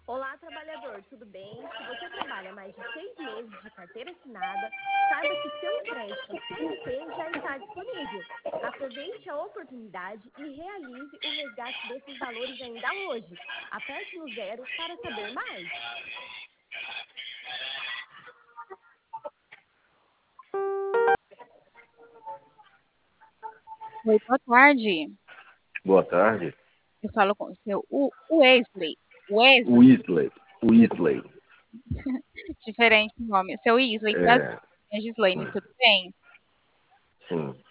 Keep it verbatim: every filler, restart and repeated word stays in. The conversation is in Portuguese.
Olá, trabalhador, tudo bem? Se você trabalha mais de seis meses de carteira assinada, saiba que seu empréstimo C L T já está disponível. Aproveite a oportunidade e realize o resgate desses valores ainda hoje. Aperte no zero para saber mais. Oi, boa tarde. Boa tarde. Eu falo com o seu U- Wesley. Wesley, Weasley. Weasley. diferente o nome. Seu Wesley, prazer. É, É Gislaine, tudo bem? sim.